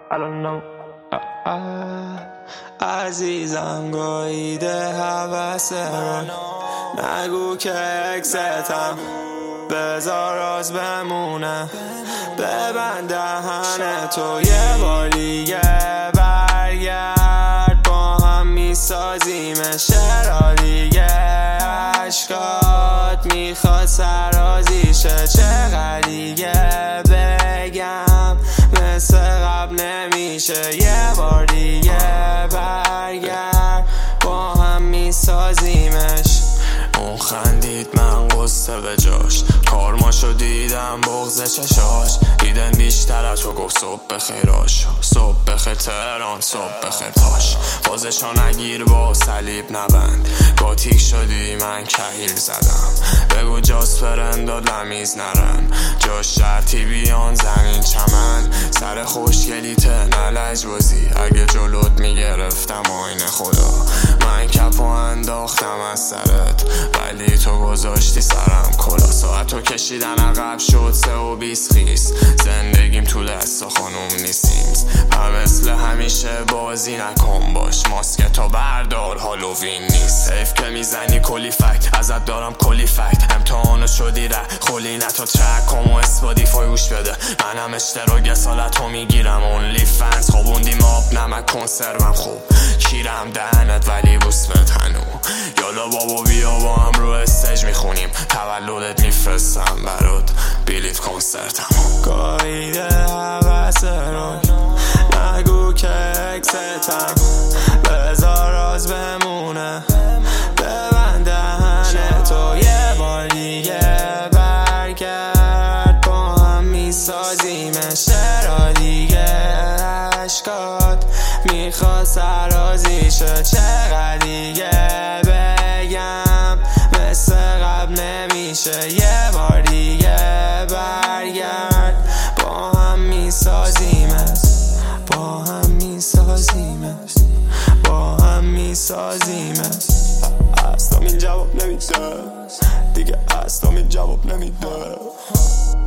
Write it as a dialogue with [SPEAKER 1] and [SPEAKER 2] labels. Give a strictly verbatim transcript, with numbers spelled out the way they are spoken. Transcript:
[SPEAKER 1] I don't know.
[SPEAKER 2] عزیزم گاییده حوث رو نگو که اکستم بذار راز بمونه ببند دهن تو یه بار دیگه برگرد با هم میسازیم شعرها دیگه عشقات میخواد سرازیشه چقدر دیگه بگم مثل قبل نمیشه یه بار دیگه برگرد با هم میسازیمش اون خندید من قصه به جاش کارماشو دیدم بغض چشاش دیدن بیشتر از تو گفت صبح بخیراش صبح بخیر تهران صبح بخیر تاش بازشا نگیر با صلیب نبند گاتیک شدی من کهیل زدم بگو جاسپر انداد لمیز نرن جاش شرطی بیان زمین چمن سر خوشگلیت نلج بازی اگه جلوت میگرفتم آینه خدا من کپو انداختم از سرت ولی تو گذاشتی سرم کلا ساعتو کشیدن عقب شد سه و بیس خیس زندگیم تو دست و خانوم نیستیم پر مثل همیشه بازی نکن باش ماسکتو بردار هالووین نیست حیف که میزنی کلی فکت ازت دارم کلی فکت امتحانو شدی ره خولی نتو ترکم و اسپادیفای گوش بده منم اشتراک سالتو میگیرم اونلی فنس خوابوندیم آب نمک کنسروم خوب کیرم دهنت ولی بوس به تنو یالا بابا بیا با هم رو استیج میخونیم تولدت میفرستم برات بیلیت کنسرتم گاییده حوث رو نگو که اکستم بذار راز بمونه ببند دهن تو یه بار دیگه برگرد با هم میسازیمش چرا دیگه عشقات میخواد سرازیشه چقدر دیگه بگم مثل قبل نمیشه یه بار دیگه برگرد با هم میسازیمش با هم میسازیمش با هم میسازیمش اصلا این جواب نمیده دیگه اصلا این جواب نمیده